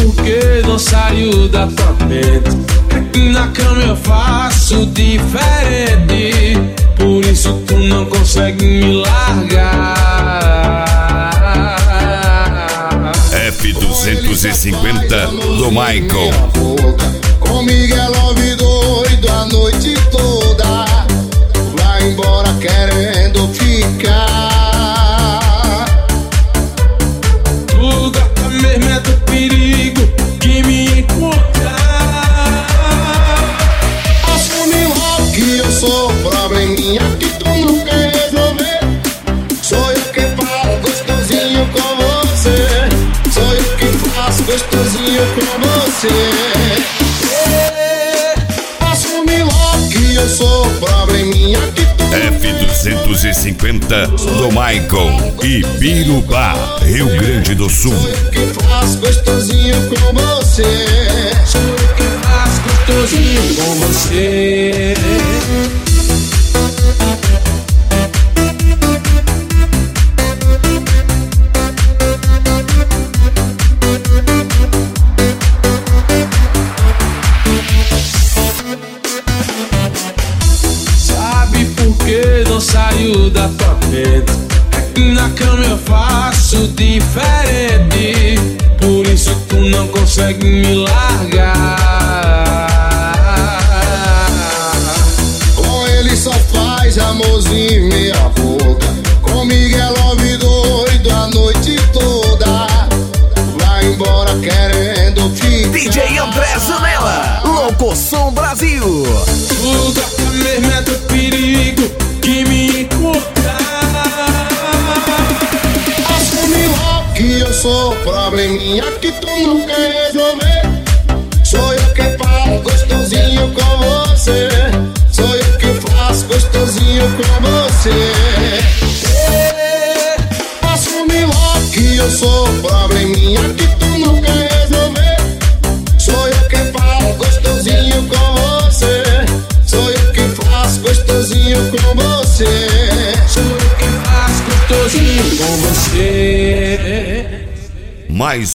porque não saio da tua mente. É que na cama eu faço diferente, por isso tu não consegue me largar. F250 do Michael. Comigo é love doido a noite toda, vai embora querendo ficar. Tu gata mesmo é do perigo que me encontrar. Assume logo que eu sou probleminha que tu não quer resolver. Sou eu que faço gostosinho com você, sou eu que faço gostosinho com você. Eu sou probleminha que tu F250 do Michael e Birubá, Rio Grande do Sul. sou eu que faço gostosinho com você, sou eu que faço gostosinho com você. Não saio da tua mente, é que na cama eu faço diferente, por isso tu não consegue me largar. com ele só faz amorzinho meia boca. Comigo é love doido a noite toda, vai embora querendo ficar. DJ André Zanella, Locoção Brasil. O gata mesmo é do perigo que me encontrar. Assume logo que eu sou probleminha que tu não quer resolver. Sou eu que faço gostosinho com você, sou eu que faço gostosinho com você. Assume logo que eu sou probleminha que tu não quer resolver. Sou eu que faço gostosinho com você, sou eu que faço gostosinho com você, sou eu que faço gostosinho com você. Mais